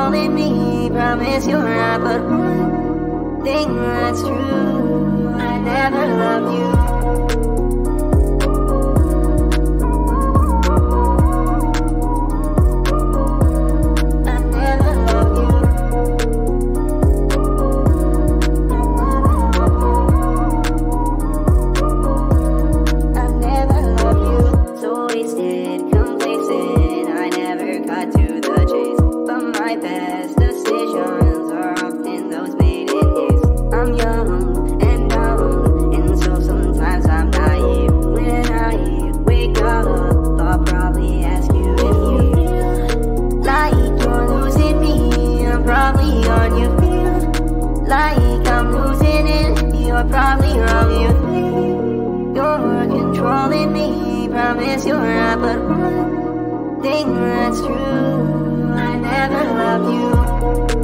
controlling me. Promise you're not, but one thing that's true, I never loved you. Best decisions are often those made in haste. I'm young and dumb, and so sometimes I'm naive. When I wake up, I'll probably ask you if you feel like you're losing me. I'm probably on you. Feel like I'm losing it. You're probably wrong. You think you're controlling me. Promise you're not, but one thing that's true, I never loved you.